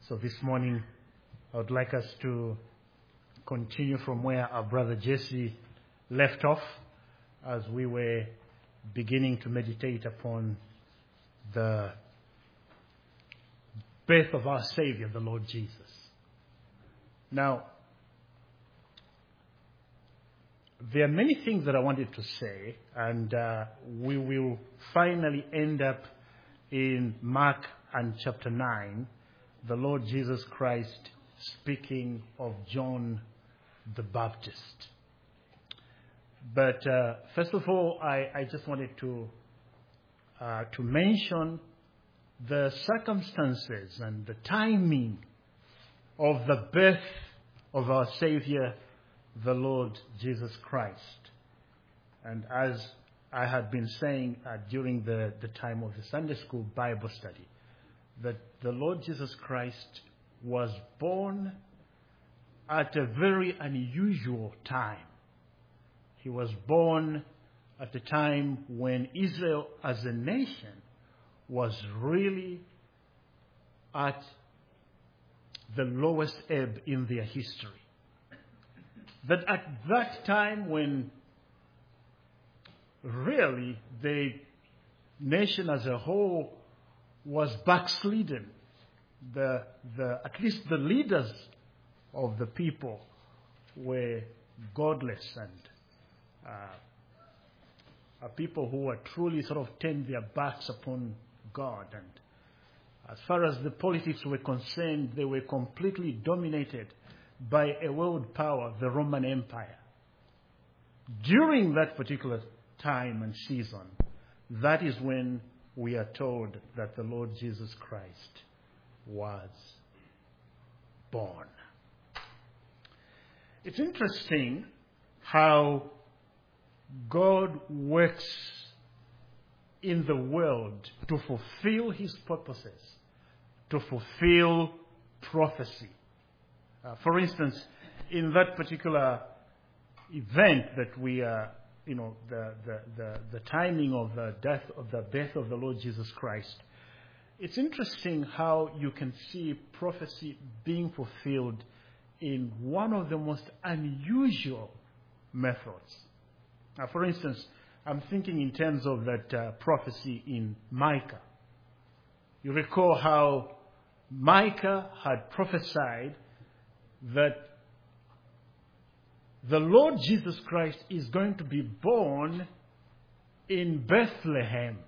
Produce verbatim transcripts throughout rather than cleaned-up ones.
So this morning, I would like us to continue from where our brother Jesse left off as we were beginning to meditate upon the birth of our Savior, the Lord Jesus. Now, there are many things that I wanted to say, and uh, we will finally end up in Mark and chapter nine, the Lord Jesus Christ speaking of John the Baptist. But uh, first of all, I, I just wanted to uh, to mention the circumstances and the timing of the birth of our Savior, the Lord Jesus Christ. And as I had been saying uh, during the, the time of the Sunday school Bible study, that the Lord Jesus Christ was born at a very unusual time. He was born at a time when Israel as a nation was really at the lowest ebb in their history. That at that time when really the nation as a whole was backslidden, the, the, at least the leaders of the people were godless and uh, are people who were truly sort of turned their backs upon God. And as far as the politics were concerned, they were completely dominated by a world power, the Roman Empire. During that particular time and season, that is when we are told that the Lord Jesus Christ was born. It's interesting how God works in the world to fulfill his purposes, to fulfill prophecy. Uh, for instance, in that particular event that we are, you know, the, the, the, the timing of the death of the birth of the Lord Jesus Christ, it's interesting how you can see prophecy being fulfilled in one of the most unusual methods. Now, for instance, I'm thinking in terms of that uh, prophecy in Micah. You recall how Micah had prophesied that the Lord Jesus Christ is going to be born in Bethlehem.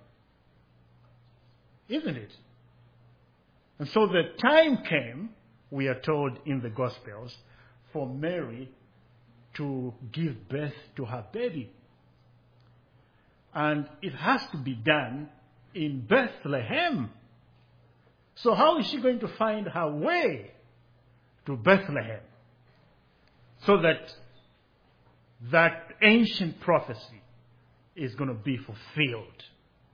Isn't it? And so the time came, we are told in the Gospels, for Mary to give birth to her baby. And it has to be done in Bethlehem. So how is she going to find her way to Bethlehem so that that ancient prophecy is going to be fulfilled?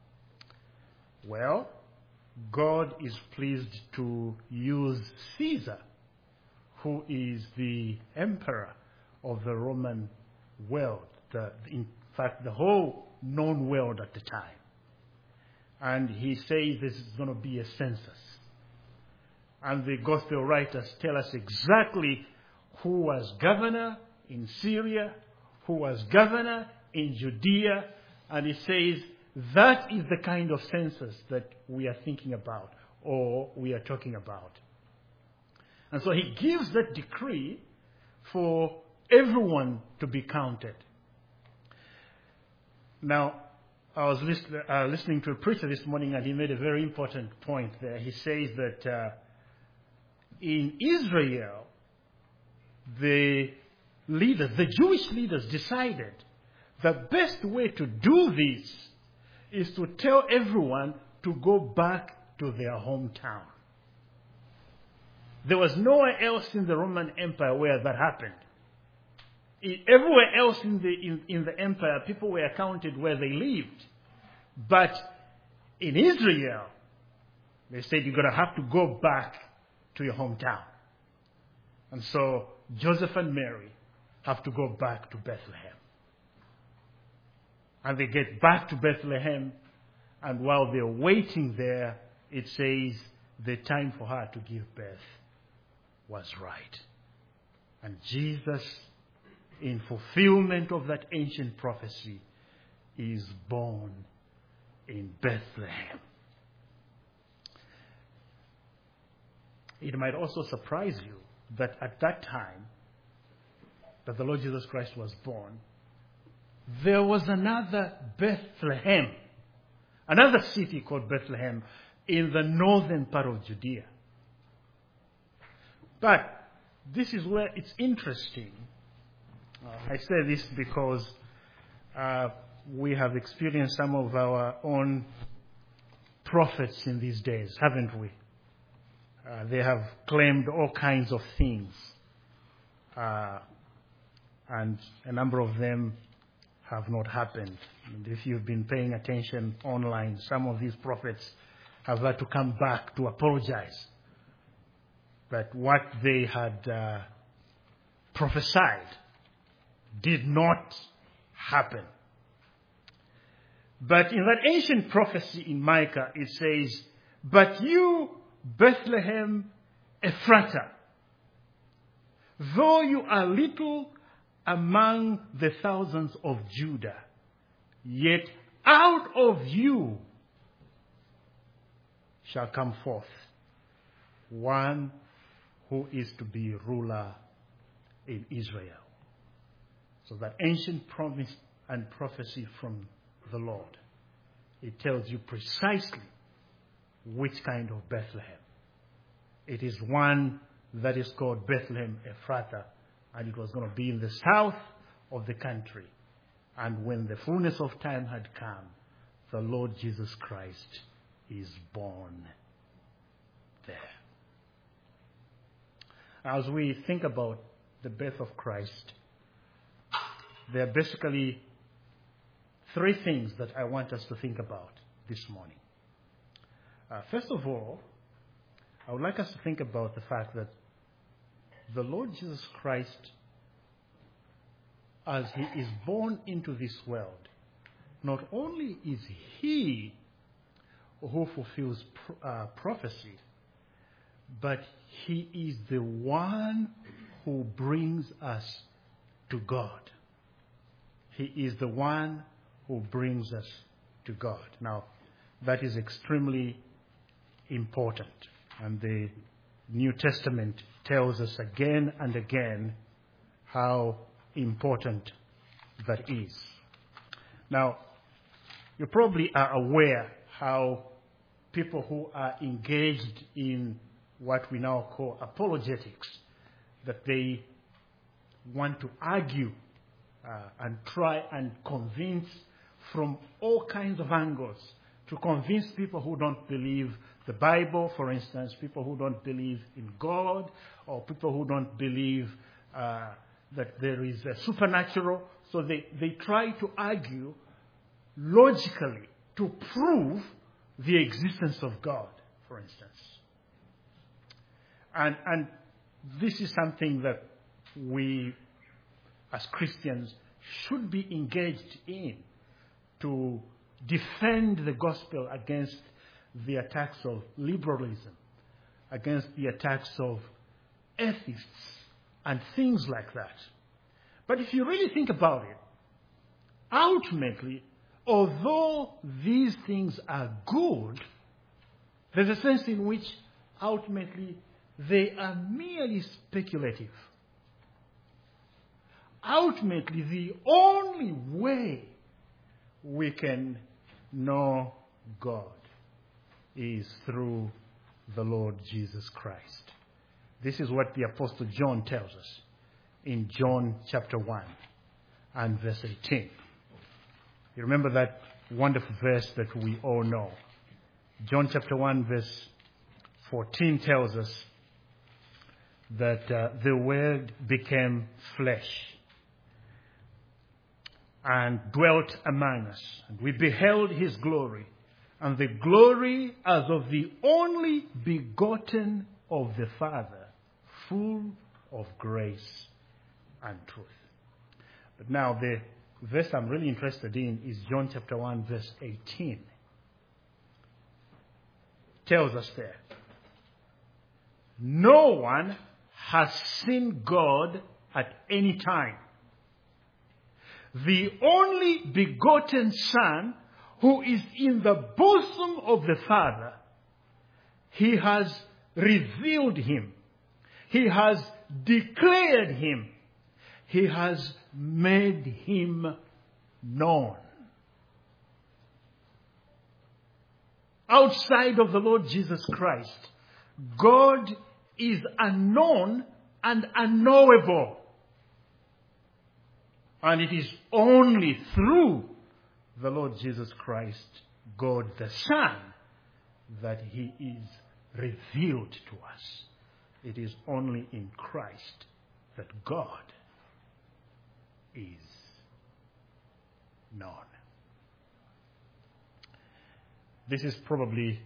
Well, God is pleased to use Caesar, who is the emperor of the Roman world, the, in fact, the whole known world at the time. And he says this is going to be a census. And the gospel writers tell us exactly who was governor in Syria, who was governor in Judea, and he says that is the kind of census that we are thinking about or we are talking about. And so he gives that decree for everyone to be counted. Now, I was listen, uh, listening to a preacher this morning, and he made a very important point there. He says that uh, in Israel, the leaders, the Jewish leaders decided the best way to do this is to tell everyone to go back to their hometown. There was nowhere else in the Roman Empire where that happened. Everywhere else in the in, in the empire, people were counted where they lived. But in Israel, they said you're going to have to go back to your hometown. And so Joseph and Mary have to go back to Bethlehem. And they get back to Bethlehem, and while they're waiting there, it says the time for her to give birth was right. And Jesus, in fulfillment of that ancient prophecy, is born in Bethlehem. It might also surprise you that at that time that the Lord Jesus Christ was born, there was another Bethlehem, another city called Bethlehem in the northern part of Judea. But this is where it's interesting. Uh, I say this because uh, we have experienced some of our own prophets in these days, haven't we? Uh, they have claimed all kinds of things. Uh, and a number of them have not happened. And if you've been paying attention online, some of these prophets have had to come back to apologize that what they had uh, prophesied did not happen. But in that ancient prophecy in Micah, it says, "But you, Bethlehem Ephratah, though you are little among the thousands of Judah, yet out of you shall come forth one who is to be ruler in Israel." So that ancient promise and prophecy from the Lord, it tells you precisely which kind of Bethlehem. It is one that is called Bethlehem Ephratah, and it was going to be in the south of the country. And when the fullness of time had come, the Lord Jesus Christ is born there. As we think about the birth of Christ, there are basically three things that I want us to think about this morning. Uh, first of all, I would like us to think about the fact that the Lord Jesus Christ, as he is born into this world, not only is he who fulfills uh, prophecy, but he is the one who brings us to God. He is the one who brings us to God. Now, that is extremely important. And the New Testament tells us again and again how important that is. Now, you probably are aware how people who are engaged in what we now call apologetics, that they want to argue uh, and try and convince from all kinds of angles, to convince people who don't believe the Bible, for instance, people who don't believe in God, or people who don't believe uh, that there is a supernatural. So they, they try to argue logically to prove the existence of God, for instance. And, and this is something that we, as Christians, should be engaged in, to defend the gospel against the attacks of liberalism, against the attacks of atheists and things like that. But if you really think about it, ultimately, although these things are good, there's a sense in which ultimately they are merely speculative. Ultimately, the only way we can know God is through the Lord Jesus Christ. This is what the Apostle John tells us in John chapter one and verse eighteen. You remember that wonderful verse that we all know. John chapter one verse fourteen tells us that uh, the Word became flesh and dwelt among us. And we beheld his glory, and the glory as of the only begotten of the Father, full of grace and truth. But now the verse I'm really interested in is John chapter one verse eighteen. It tells us there, no one has seen God at any time. The only begotten Son, who is in the bosom of the Father, he has revealed him. He has declared him. He has made him known. Outside of the Lord Jesus Christ, God is unknown and unknowable. And it is only through the Lord Jesus Christ, God the Son, that he is revealed to us. It is only in Christ that God is known. This is probably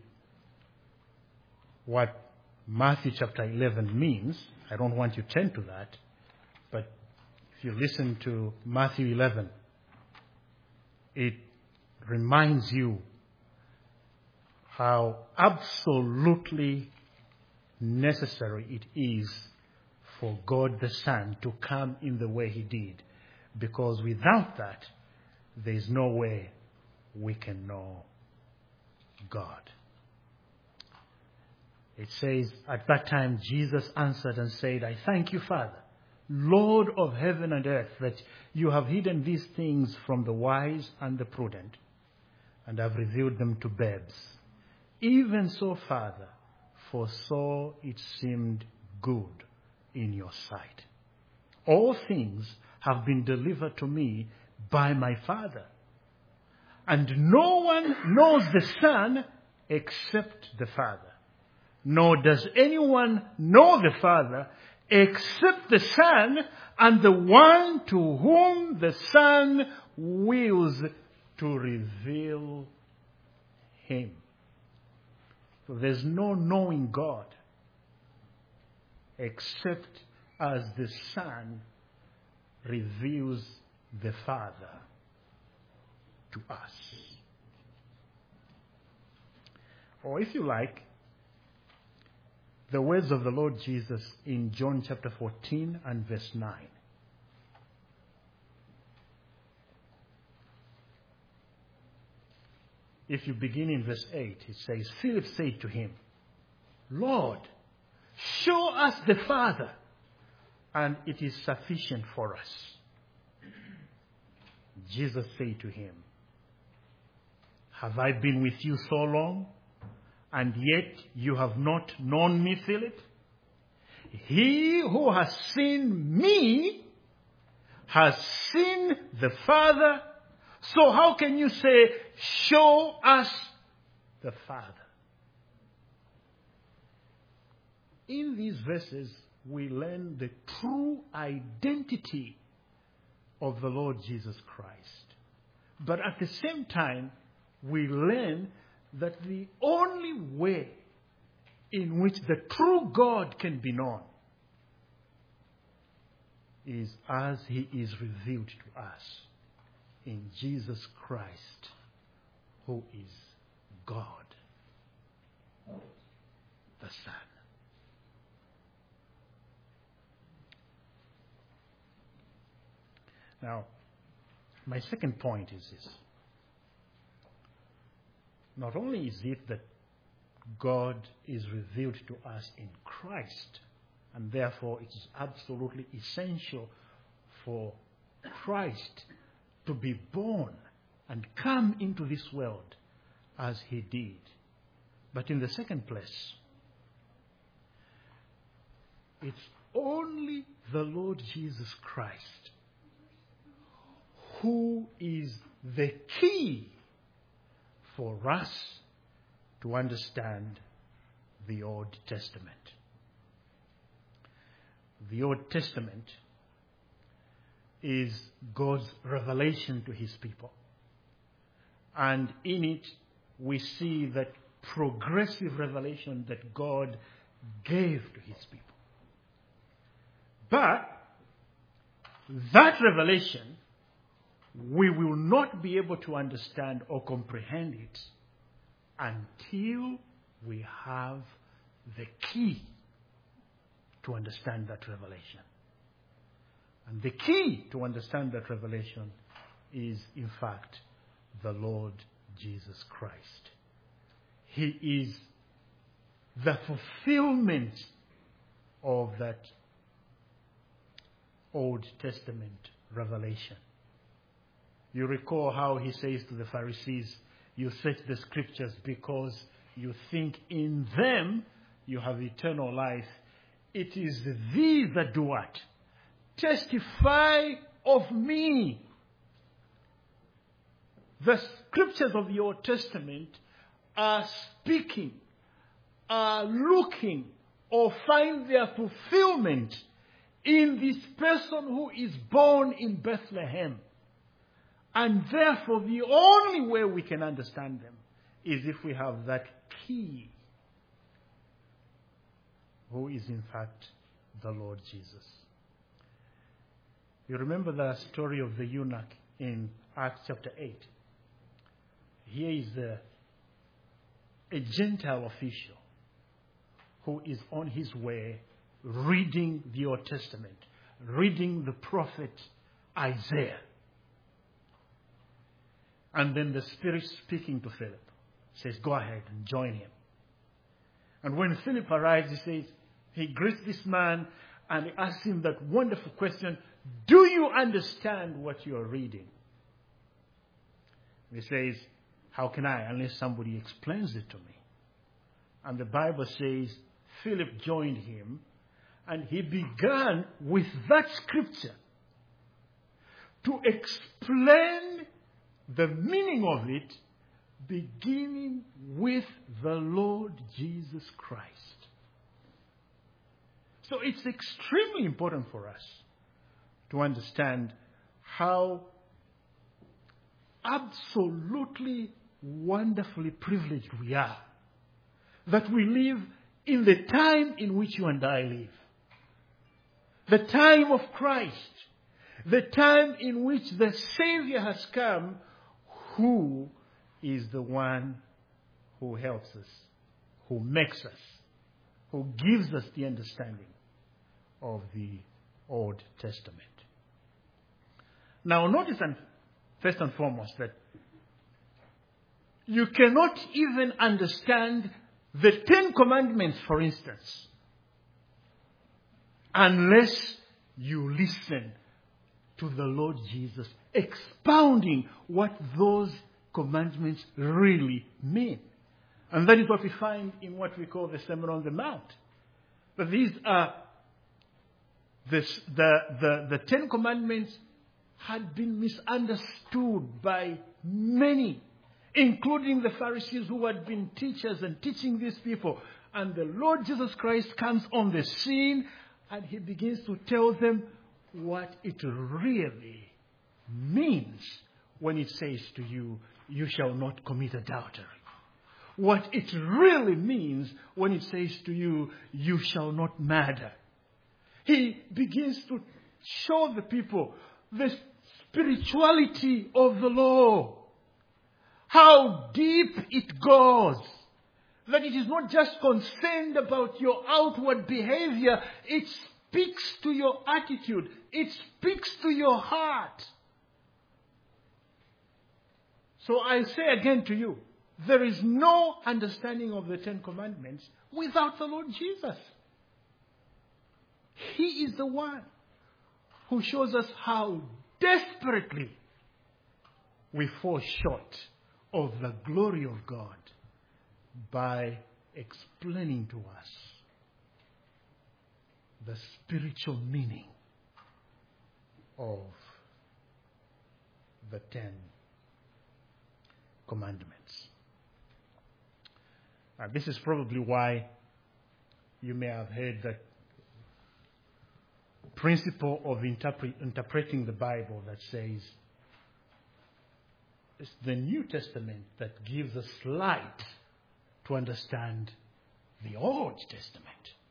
what Matthew chapter eleven means. I don't want you to turn to that, but if you listen to Matthew eleven, it reminds you how absolutely necessary it is for God the Son to come in the way he did. Because without that, there is no way we can know God. It says, at that time Jesus answered and said, I thank you, Father, Lord of heaven and earth, that you have hidden these things from the wise and the prudent, and have revealed them to babes. Even so, Father, for so it seemed good in your sight. All things have been delivered to me by my Father. And no one knows the Son except the Father. Nor does anyone know the Father except the Son and the one to whom the Son wills to reveal him. So there's no knowing God except as the Son reveals the Father to us. Or if you like, the words of the Lord Jesus in John chapter fourteen and verse nine. If you begin in verse eight, it says, Philip said to him, Lord, show us the Father, and it is sufficient for us. Jesus said to him, have I been with you so long, and yet you have not known me, Philip? He who has seen me has seen the Father. So how can you say, show us the Father? In these verses, we learn the true identity of the Lord Jesus Christ. But at the same time, we learn that the only way in which the true God can be known is as he is revealed to us in Jesus Christ, who is God the Son. Now, my second point is this. Not only is it that God is revealed to us in Christ, and therefore it is absolutely essential for Christ to be born and come into this world as he did. But in the second place, it's only the Lord Jesus Christ who is the key for us to understand the Old Testament. The Old Testament is God's revelation to his people. And in it, we see that progressive revelation that God gave to his people. But that revelation, we will not be able to understand or comprehend it until we have the key to understand that revelation. And the key to understand that revelation is, in fact, the Lord Jesus Christ. He is the fulfillment of that Old Testament revelation. You recall how he says to the Pharisees, you search the scriptures because you think in them you have eternal life. It is these that do what? Testify of me. The scriptures of the Old Testament are speaking, are looking, or find their fulfillment in this person who is born in Bethlehem. And therefore, the only way we can understand them is if we have that key, who is in fact the Lord Jesus. You remember the story of the eunuch in Acts chapter eight. Here is a, a Gentile official who is on his way reading the Old Testament, reading the prophet Isaiah. And then the Spirit speaking to Philip says, go ahead and join him. And when Philip arrives, he says, he greets this man and he asks him that wonderful question, do you understand what you are reading? And he says, how can I, unless somebody explains it to me? And the Bible says, Philip joined him and he began with that scripture to explain the meaning of it, beginning with the Lord Jesus Christ. So it's extremely important for us to understand how absolutely wonderfully privileged we are that we live in the time in which you and I live. The time of Christ. The time in which the Savior has come, who is the one who helps us, who makes us, who gives us the understanding of the Old Testament. Now notice, and first and foremost, that you cannot even understand the Ten Commandments, for instance, unless you listen to the Lord Jesus expounding what those commandments really mean. And that is what we find in what we call the Sermon on the Mount. But these are this, the, the, the Ten Commandments had been misunderstood by many, including the Pharisees who had been teachers and teaching these people. And the Lord Jesus Christ comes on the scene and he begins to tell them what it really means when it says to you, you shall not commit adultery. What it really means when it says to you, you shall not murder. He begins to show the people the spirituality of the law. How deep it goes. That it is not just concerned about your outward behavior. It speaks to your attitude. It speaks to your heart. So I say again to you, there is no understanding of the Ten Commandments without the Lord Jesus. He is the one who shows us how desperately we fall short of the glory of God by explaining to us the spiritual meaning of the Ten Commandments. Uh, this is probably why you may have heard that principle of interpret, interpreting the Bible that says it's the New Testament that gives us light to understand the Old Testament.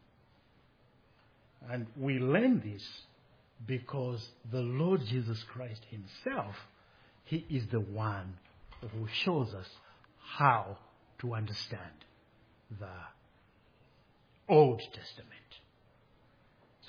And we learn this because the Lord Jesus Christ himself, he is the one who shows us how to understand the Old Testament.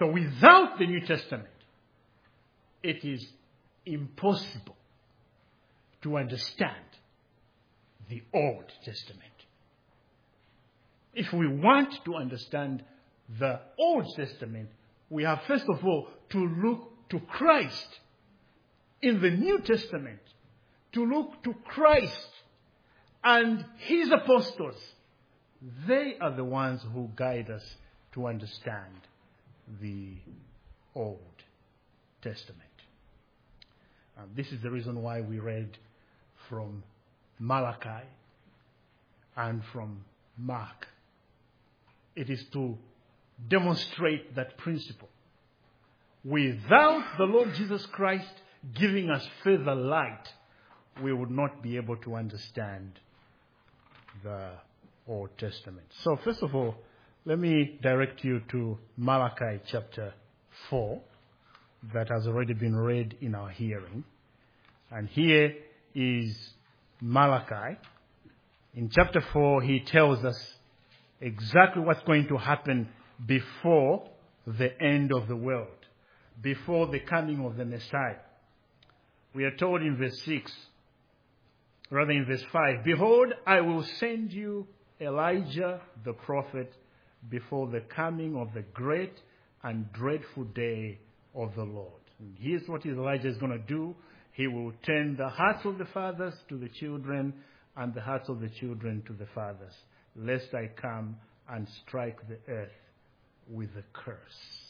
So without the New Testament, it is impossible to understand the Old Testament. If we want to understand the Old Testament, we have first of all to look to Christ. In the New Testament, to look to Christ and his apostles. They are the ones who guide us to understand the Old Testament. And this is the reason why we read from Malachi and from Mark. It is to demonstrate that principle. Without the Lord Jesus Christ giving us further light, we would not be able to understand the Old Testament. So first of all, let me direct you to Malachi chapter four, that has already been read in our hearing. And here is Malachi. In chapter four, he tells us exactly what's going to happen before the end of the world, before the coming of the Messiah. We are told in verse six, rather in verse five, "Behold, I will send you Elijah the prophet before the coming of the great and dreadful day of the Lord." And here's what Elijah is going to do. He will turn the hearts of the fathers to the children and the hearts of the children to the fathers, lest I come and strike the earth with a curse.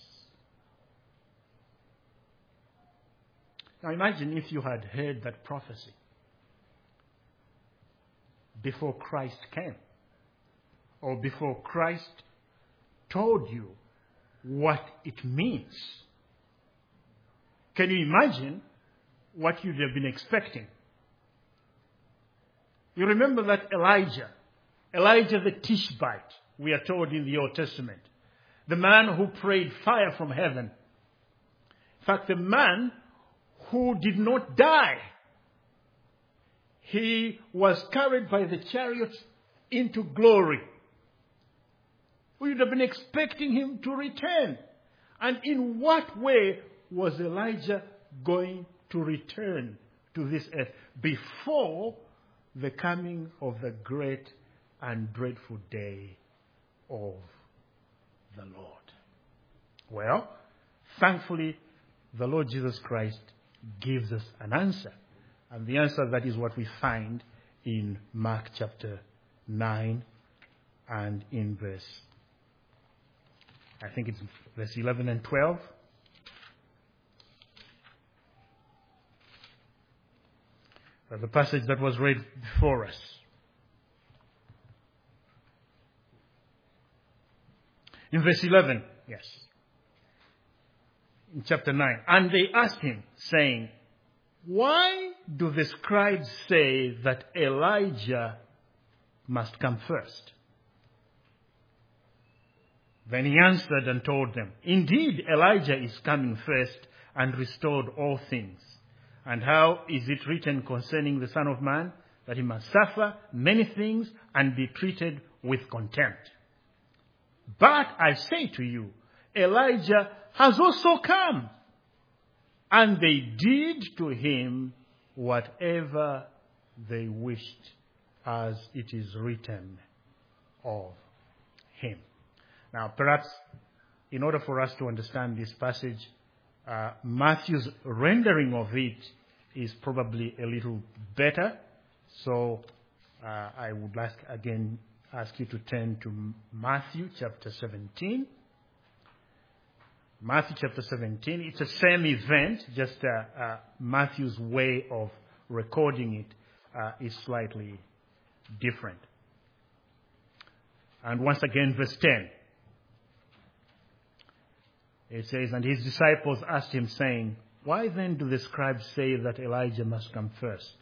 Now imagine if you had heard that prophecy before Christ came, or before Christ told you what it means. Can you imagine what you'd have been expecting? You remember that Elijah, Elijah the Tishbite, we are told in the Old Testament, the man who prayed fire from heaven. In fact, the man who did not die. He was carried by the chariots into glory. We would have been expecting him to return. And in what way was Elijah going to return to this earth before the coming of the great and dreadful day of the Lord? Well, thankfully, the Lord Jesus Christ gives us an answer. And the answer, that is what we find in Mark chapter nine and in verse, I think it's verse eleven and twelve. The passage that was read before us. In verse eleven, yes. In chapter nine. "And they asked him, saying, Why do the scribes say that Elijah must come first?" Then he answered and told them, "Indeed, Elijah is coming first and restored all things. And how is it written concerning the Son of Man, that he must suffer many things and be treated with contempt? But I say to you, Elijah has also come, and they did to him whatever they wished, as it is written of him." Now, perhaps in order for us to understand this passage, uh, Matthew's rendering of it is probably a little better. So uh, I would like again ask you to turn to Matthew chapter seventeen. Matthew chapter seventeen. It's the same event, just uh, uh, Matthew's way of recording it uh, is slightly different. And once again, verse ten. It says, "And his disciples asked him, saying, Why then do the scribes say that Elijah must come first?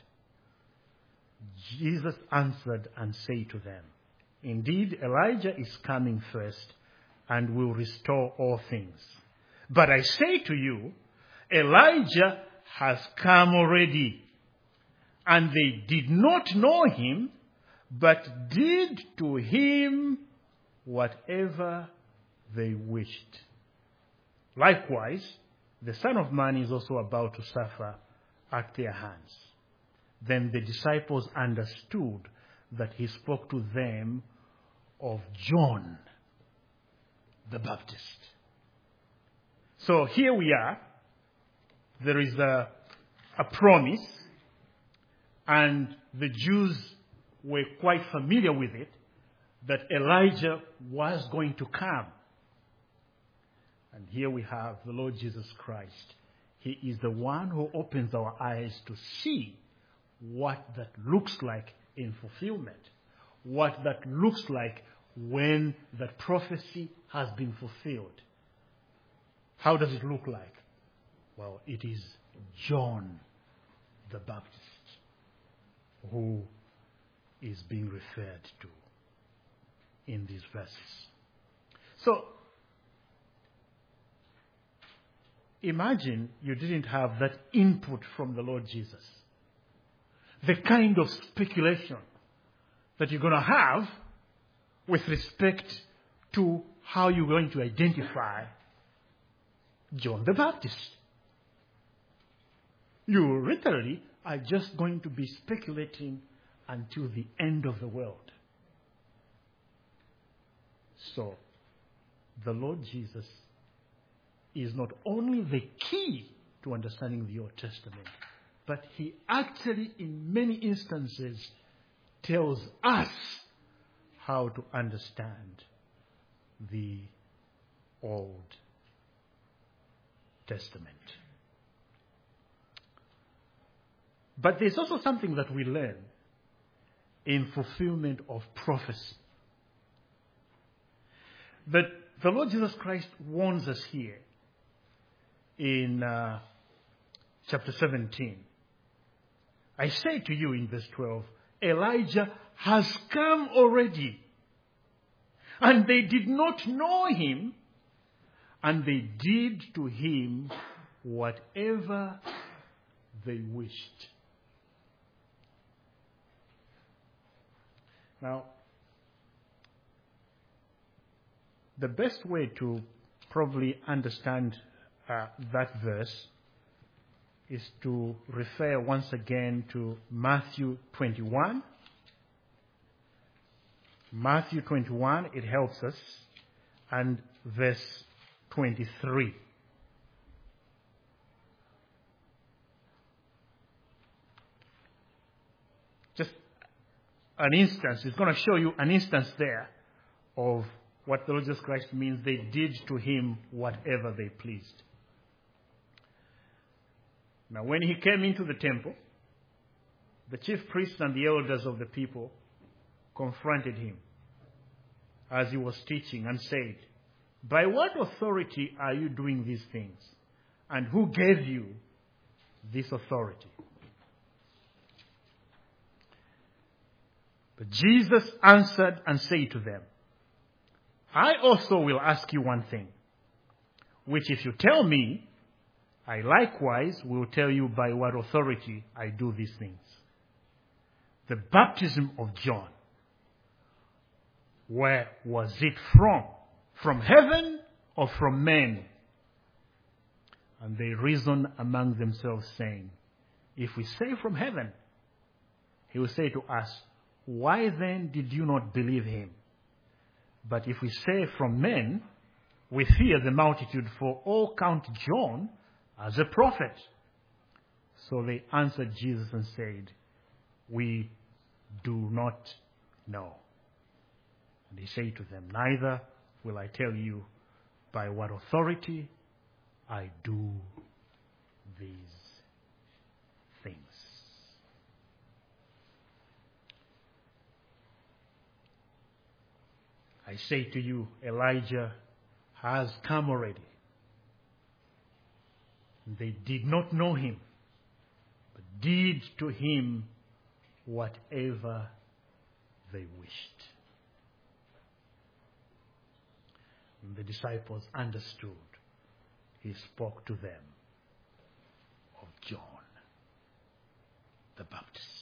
Jesus answered and said to them, Indeed, Elijah is coming first and will restore all things. But I say to you, Elijah has come already, and they did not know him, but did to him whatever they wished." Likewise, the Son of Man is also about to suffer at their hands. Then the disciples understood that he spoke to them of John the Baptist. So here we are. There is a, a promise, and the Jews were quite familiar with it, that Elijah was going to come. And here we have the Lord Jesus Christ. He is the one who opens our eyes to see what that looks like in fulfillment, what that looks like when that prophecy has been fulfilled. How does it look like? Well, it is John the Baptist who is being referred to in these verses. So, imagine you didn't have that input from the Lord Jesus. The kind of speculation that you're going to have with respect to how you're going to identify John the Baptist. You literally are just going to be speculating until the end of the world. So, the Lord Jesus is not only the key to understanding the Old Testament, but he actually, in many instances, tells us how to understand the Old Testament. But there's also something that we learn in fulfillment of prophecy. That the Lord Jesus Christ warns us here in uh, chapter seventeen. I say to you in verse twelve, Elijah has come already, and they did not know him, and they did to him whatever they wished. Now, the best way to probably understand uh, that verse is to refer once again to Matthew twenty-one. Matthew twenty-one, it helps us, and verse twenty-three. Just an instance, it's going to show you an instance there of what the Lord Jesus Christ means they did to him whatever they pleased. Now, when he came into the temple, the chief priests and the elders of the people confronted him as he was teaching and said, "By what authority are you doing these things? And who gave you this authority?" But Jesus answered and said to them, "I also will ask you one thing, which if you tell me, I likewise will tell you by what authority I do these things. The baptism of John, where was it from? From heaven or from men?" And they reasoned among themselves, saying, "If we say from heaven, he will say to us, why then did you not believe him? But if we say from men, we fear the multitude, for all count John as a prophet." So they answered Jesus and said, "We do not know." And he said to them, "Neither will I tell you by what authority I do these things." I say to you, Elijah has come already. They did not know him, but did to him whatever they wished. And the disciples understood. He spoke to them of John the Baptist.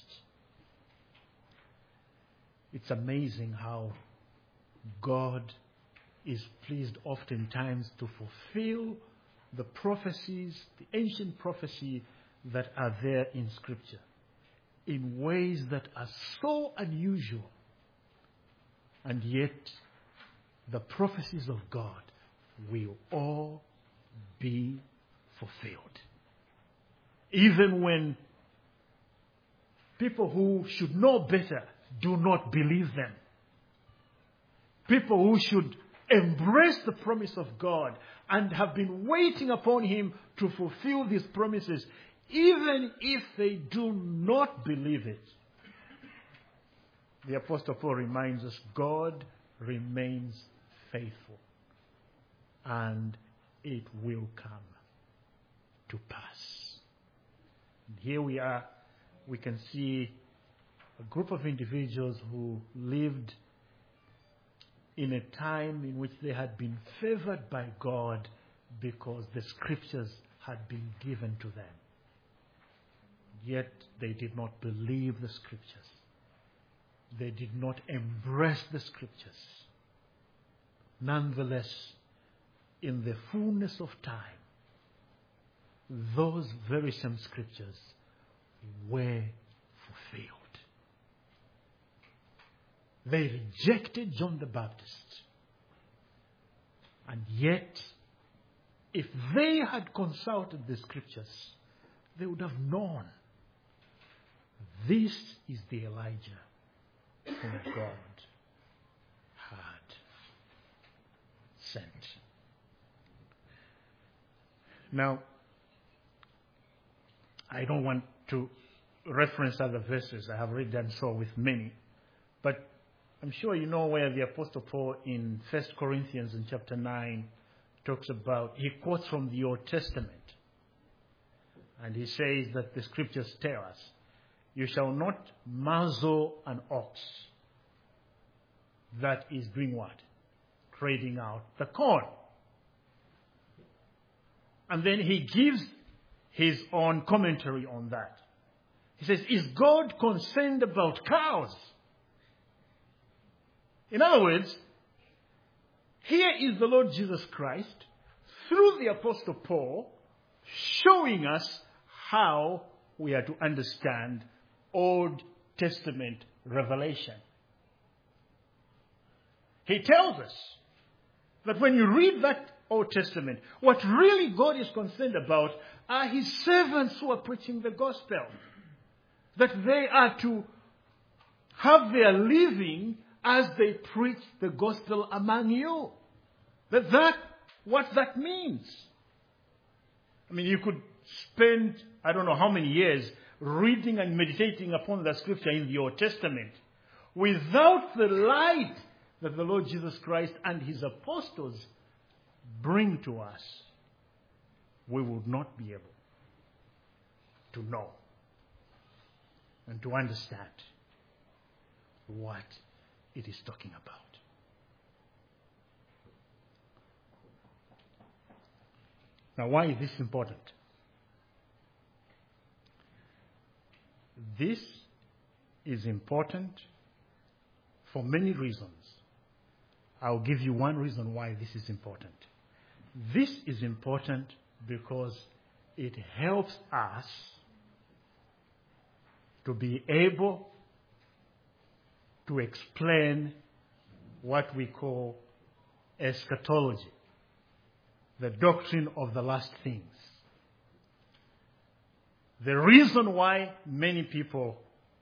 It's amazing how God is pleased oftentimes to fulfill the prophecies, the ancient prophecy that are there in Scripture in ways that are so unusual. And yet, the prophecies of God will all be fulfilled. Even when people who should know better do not believe them. People who should embrace the promise of God and have been waiting upon Him to fulfill these promises, even if they do not believe it. The Apostle Paul reminds us God remains faithful and it will come to pass. And here we are, we can see a group of individuals who lived in a time in which they had been favored by God because the Scriptures had been given to them. Yet they did not believe the Scriptures. They did not embrace the Scriptures. Nonetheless, in the fullness of time, those very same Scriptures were fulfilled. They rejected John the Baptist. And yet, if they had consulted the Scriptures, they would have known this is the Elijah whom God had sent. Now, I don't want to reference other verses. I have already done so with many. But I'm sure you know where the Apostle Paul in First Corinthians in chapter nine talks about, he quotes from the Old Testament. And he says that the Scriptures tell us, you shall not muzzle an ox that is doing what? Trading out the corn. And then he gives his own commentary on that. He says, is God concerned about cows? In other words, here is the Lord Jesus Christ, through the Apostle Paul, showing us how we are to understand Old Testament revelation. He tells us that when you read that Old Testament, what really God is concerned about are His servants who are preaching the gospel. That they are to have their living as they preach the gospel among you. That that, what that means. I mean, you could spend, I don't know how many years, reading and meditating upon the Scripture in the Old Testament without the light that the Lord Jesus Christ and His apostles bring to us, we would not be able to know and to understand what it is talking about. Now, why is this important? This is important for many reasons. I'll give you one reason why this is important. This is important because it helps us to be able to explain what we call eschatology, the doctrine of the last things. The reason why many people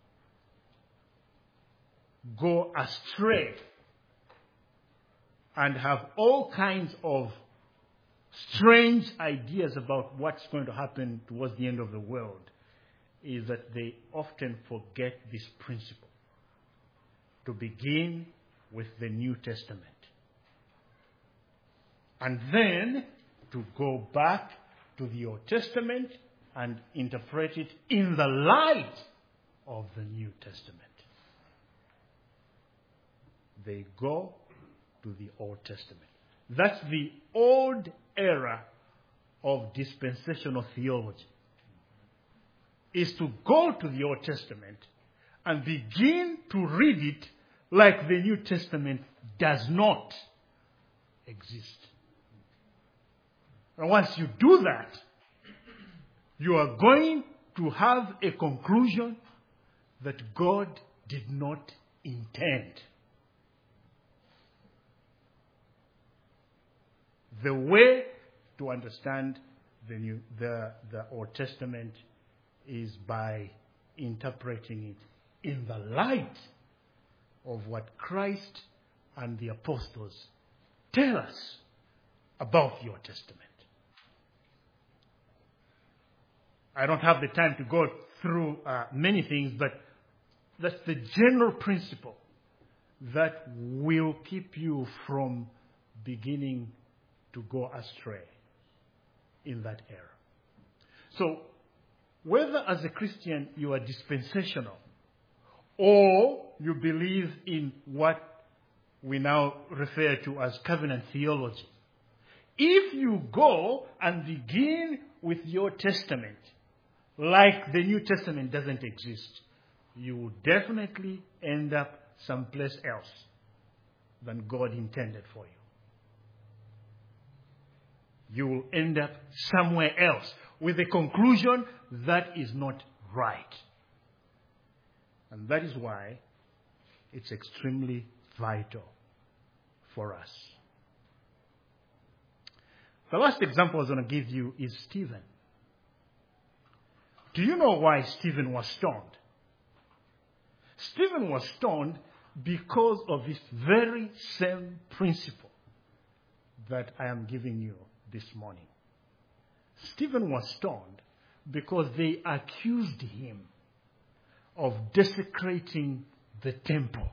go astray and have all kinds of strange ideas about what's going to happen towards the end of the world is that they often forget this principle. To begin with the New Testament. And then to go back to the Old Testament and interpret it in the light of the New Testament. They go to the Old Testament. That's the old era of dispensational theology. Is to go to the Old Testament and begin to read it like the New Testament does not exist. And once you do that, you are going to have a conclusion that God did not intend. The way to understand the New, the, the Old Testament is by interpreting it in the light of what Christ and the apostles tell us about the Old Testament. I don't have the time to go through uh, many things, but that's the general principle that will keep you from beginning to go astray in that era. So, whether as a Christian you are dispensational or you believe in what we now refer to as covenant theology, if you go and begin with your testament like the New Testament doesn't exist, you will definitely end up someplace else than God intended for you. You will end up somewhere else with a conclusion that is not right. And that is why it's extremely vital for us. The last example I was going to give you is Stephen. Do you know why Stephen was stoned? Stephen was stoned because of this very same principle that I am giving you this morning. Stephen was stoned because they accused him of desecrating the temple.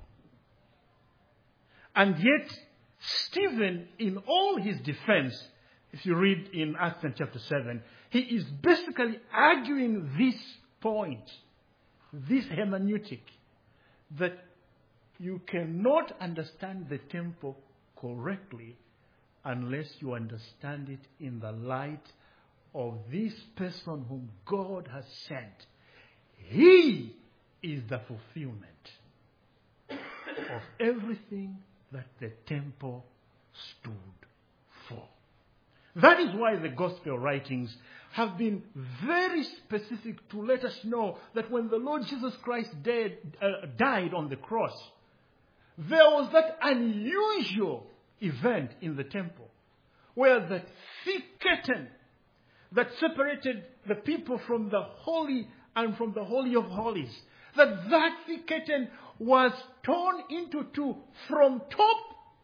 And yet, Stephen, in all his defense, if you read in Acts chapter seven, he is basically arguing this point, this hermeneutic, that you cannot understand the temple correctly unless you understand it in the light of this person whom God has sent. He is the fulfillment of everything that the temple stood for. That is why the gospel writings have been very specific to let us know that when the Lord Jesus Christ died, uh, died on the cross, there was that unusual event in the temple where the thick curtain that separated the people from the holy and from the holy of holies, that that thick curtain was torn into two from top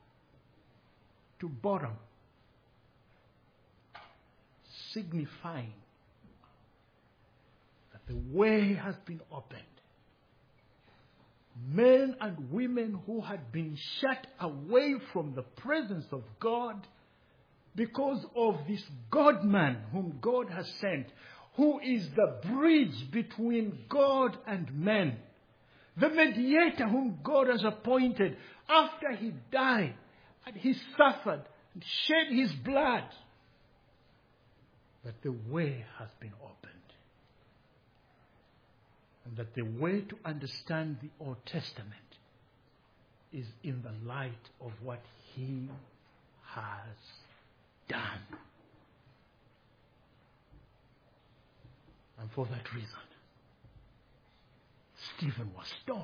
to bottom, signifying that the way has been opened. Men and women who had been shut away from the presence of God because of this God-man whom God has sent, who is the bridge between God and men, the mediator whom God has appointed after he died and he suffered and shed his blood, that the way has been opened. And that the way to understand the Old Testament is in the light of what he has done. And for that reason, Stephen was stoned.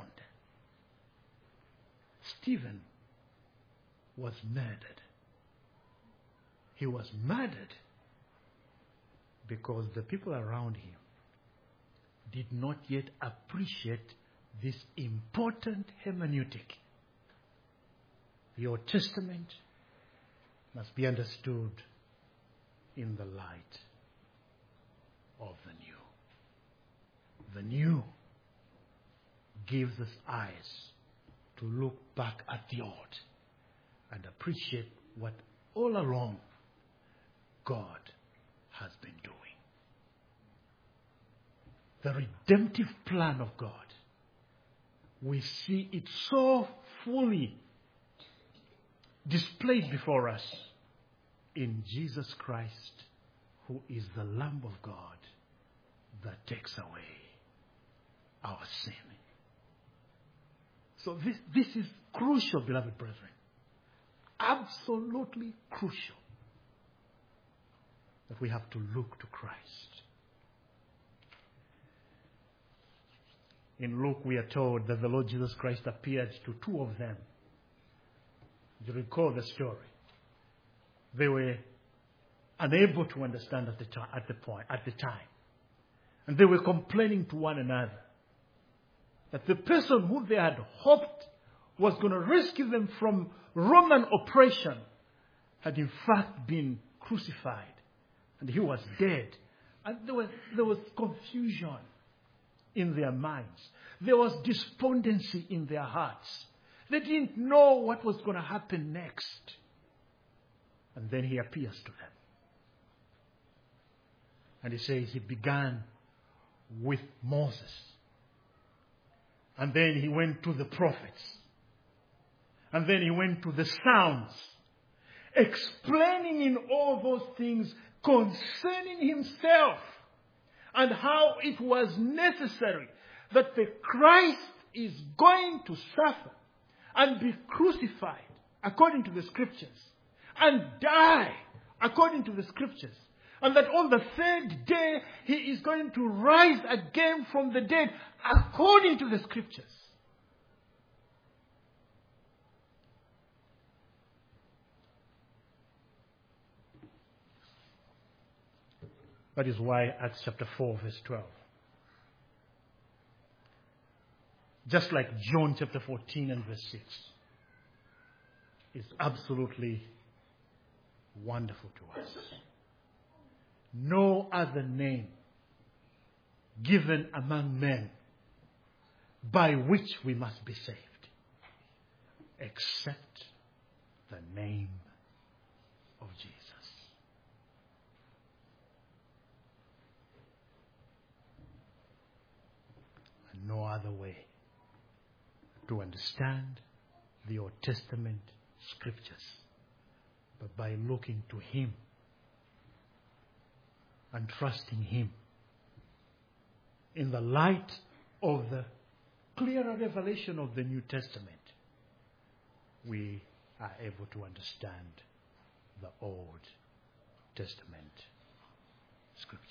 Stephen was murdered. He was murdered because the people around him did not yet appreciate this important hermeneutic. The Old Testament must be understood in the light of the New. The New gives us eyes to look back at the Old and appreciate what all along God has been doing. The redemptive plan of God, we see it so fully displayed before us in Jesus Christ, who is the Lamb of God that takes away our sin. So this, this is crucial, beloved brethren. Absolutely crucial. that we have to look to Christ. In Luke, we are told that the Lord Jesus Christ appeared to two of them. You recall the story. They were unable to understand at the, to- at the point, at the time. And they were complaining to one another that the person who they had hoped was going to rescue them from Roman oppression had in fact been crucified. And he was dead. And there was, there was confusion in their minds. There was despondency in their hearts. They didn't know what was going to happen next. And then he appears to them. And he says he began with Moses. And then he went to the prophets. And then he went to the Psalms, explaining in all those things concerning himself and how it was necessary that the Christ is going to suffer and be crucified according to the scriptures and die according to the scriptures, and that on the third day he is going to rise again from the dead according to the scriptures. That is why Acts chapter four verse twelve, just like John chapter fourteen and verse six, is absolutely wonderful to us. No other name given among men by which we must be saved except the name of Jesus. And no other way to understand the Old Testament scriptures but by looking to Him and trusting Him in the light of the clearer revelation of the New Testament. We are able to understand the Old Testament scriptures.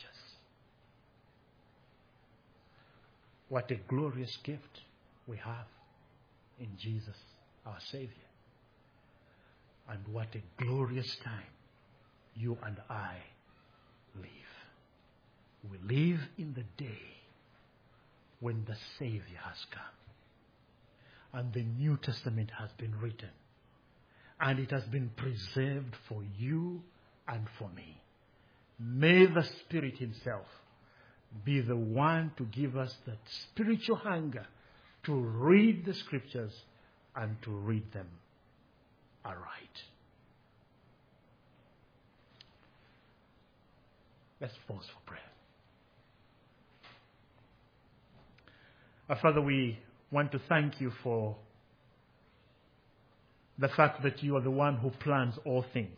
What a glorious gift we have in Jesus, our Savior. And what a glorious time you and I live. We live in the day when the Savior has come and the New Testament has been written, and it has been preserved for you and for me. May the Spirit Himself be the one to give us that spiritual hunger to read the Scriptures and to read them aright. Let's pause for prayer. Our Father, we want to thank you for the fact that you are the one who plans all things.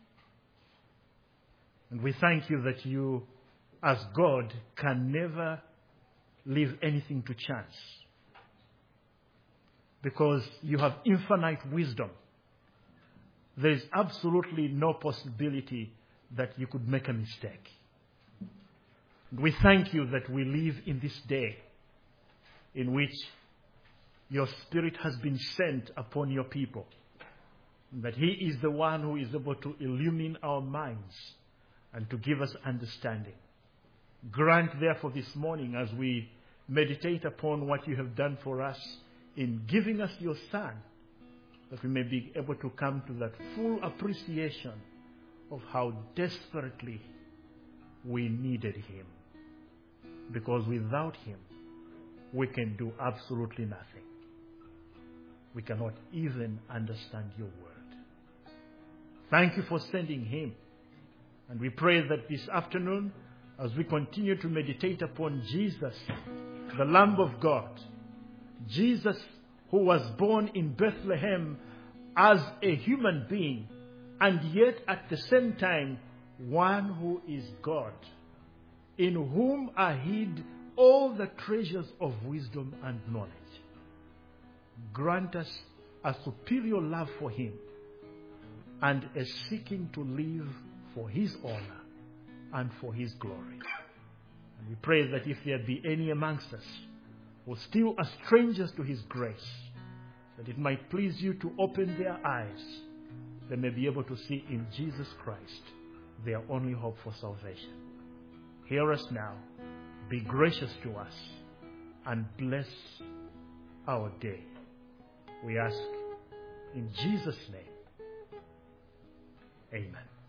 And we thank you that you, as God, can never leave anything to chance, because you have infinite wisdom. There is absolutely no possibility that you could make a mistake. We thank you that we live in this day in which your Spirit has been sent upon your people, that He is the one who is able to illumine our minds and to give us understanding. Grant, therefore, this morning, as we meditate upon what you have done for us in giving us your Son, that we may be able to come to that full appreciation of how desperately we needed Him. Because without Him, we can do absolutely nothing. We cannot even understand your word. Thank you for sending Him. And we pray that this afternoon, as we continue to meditate upon Jesus, the Lamb of God, Jesus who was born in Bethlehem as a human being, and yet at the same time one who is God, in whom are hid all the treasures of wisdom and knowledge. Grant us a superior love for Him and a seeking to live for His honor and for His glory. And we pray that if there be any amongst us who still are strangers to His grace, that it might please You to open their eyes, they may be able to see in Jesus Christ their only hope for salvation. Hear us now, be gracious to us, and bless our day. We ask in Jesus' name. Amen.